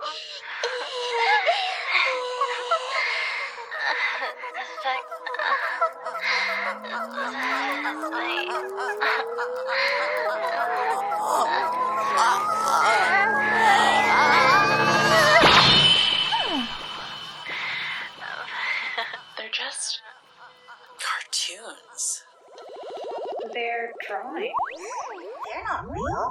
They're just cartoons. They're drawings. They're not real.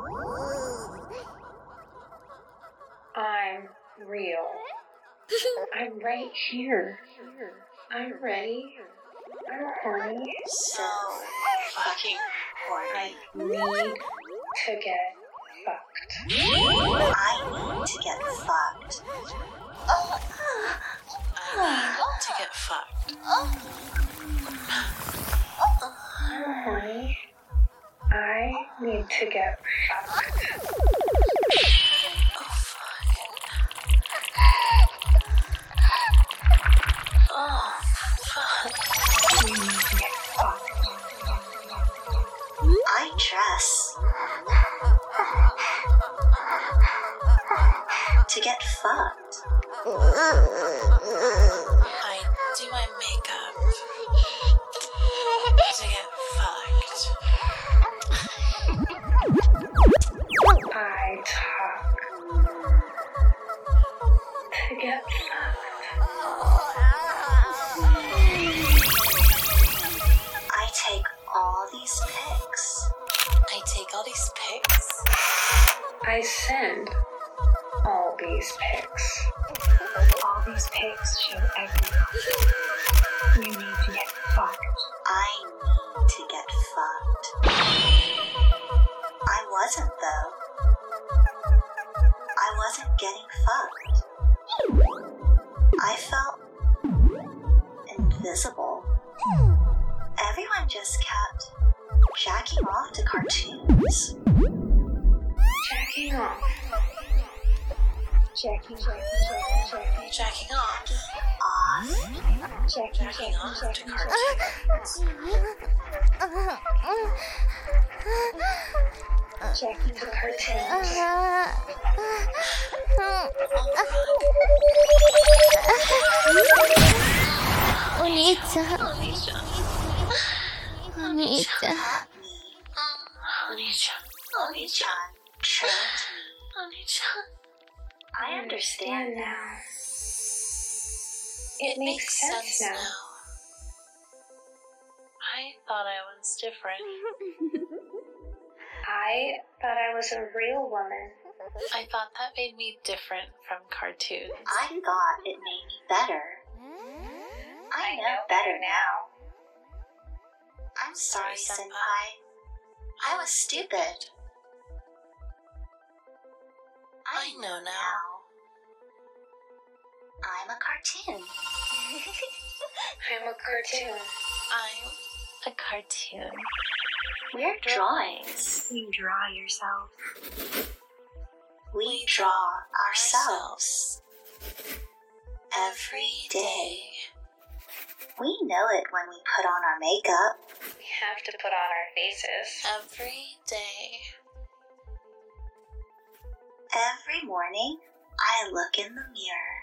I'm real. I'm right here. I'm ready. I'm horny. So fucking horny. I need to get fucked. I need to get fucked. I need to get fucked. I'm horny. I need to get fucked. We need to get fucked. I dress to get fucked. I do my makeup to get fucked. I talk to get fucked. I take all these pics. I take all these pics. I send all these pics. All these pics show everyone. You need to get fucked. I need to get fucked. I wasn't though. I wasn't getting fucked. I felt invisible. Everyone just kept jacking off to cartoons. Jacking off. Jacking off. Jacking off. Off. Jacking off to cartoons. Jacking to cartoons. Oni-chan. Oni-chan trained me. Oni-chan. I understand now. It makes sense now. I thought I was different. I thought I was a real woman. I thought that made me different from cartoons. I thought it made me better. I know better now. I'm sorry, Senpai. I was stupid. I know now. I'm a cartoon. I'm a cartoon. I'm a cartoon. We're drawings. You draw yourself. We draw ourselves. Every day. We know it when we put on our makeup. We have to put on our faces. Every day. Every morning, I look in the mirror.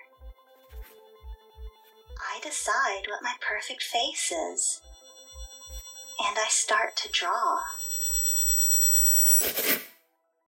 I decide what my perfect face is. And I start to draw.